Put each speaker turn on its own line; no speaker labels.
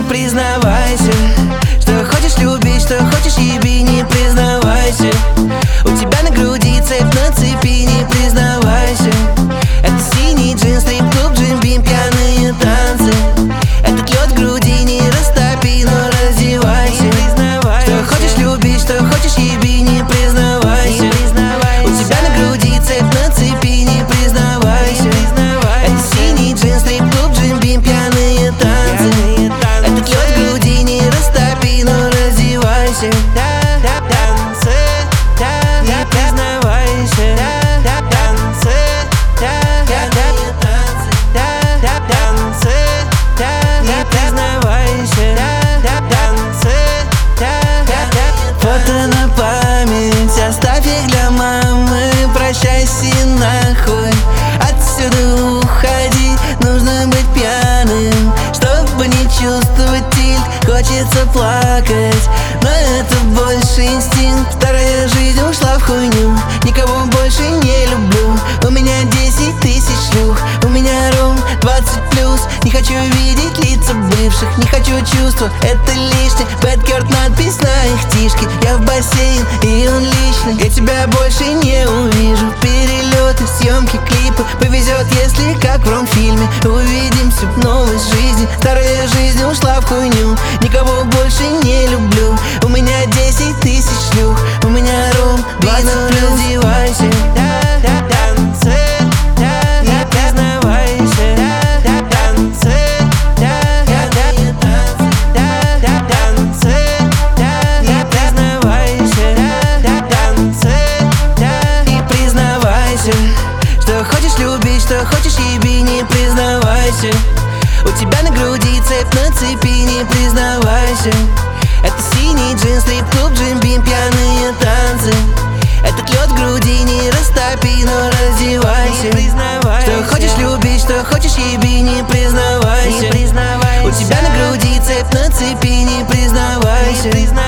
признавайся, что хочешь любить, что хочешь еби, не признавайся. У тебя на груди цепь на цепи, не признавайся. Это синий джинс, стрип-клуб, джим-бим, пьяные танцы. Этот лед в груди не растопи, но раздевайся. Что хочешь любить, что хочешь еби, не признавайся. У тебя на груди цепь на цепи, не признавайся. Это синий джинс, стрип-клуб, джим-бим, пьяные танцы. Этот лед в груди не растопи, но раздевайся. Не признавайся. Не признавайся. Фото на память, оставь их для мамы. Прощайся нахуй, отсюда уходи. Нужно быть пьяным, чтобы не чувствовать тильт. Хочется плакать, но это больше инстинкт. Вторая жизнь ушла в хуйню, никого больше не люблю. У меня 10 тысяч шлюх, у меня ром 20+. Не хочу видеть лица бывших, не хочу чувства, это лишнее. Бэдкерт, надпись на их тишке. Я в бассейн, и он личный. Я тебя больше не увижу. Перелеты, съемки, клипы. Повезет, если как в ромфильме. Увидимся в новой жизни. Старая жизнь ушла в хуйню, никого больше не люблю. У меня 10 тысяч шлюх, у меня ром 20+. Раздевайся. Не признавайся. Не признавайся. И признавайся, что хочешь любить, что хочешь еби, не признавайся. У тебя на груди цепь на цепи, не признавайся. Это синий джинс, стрип-клуб, джим-бим, пьяные танцы. Этот лед в груди не растопи, но раздевайся. Что хочешь любить, что хочешь еби, не признавайся. У тебя на груди цепь на цепи, не признавайся.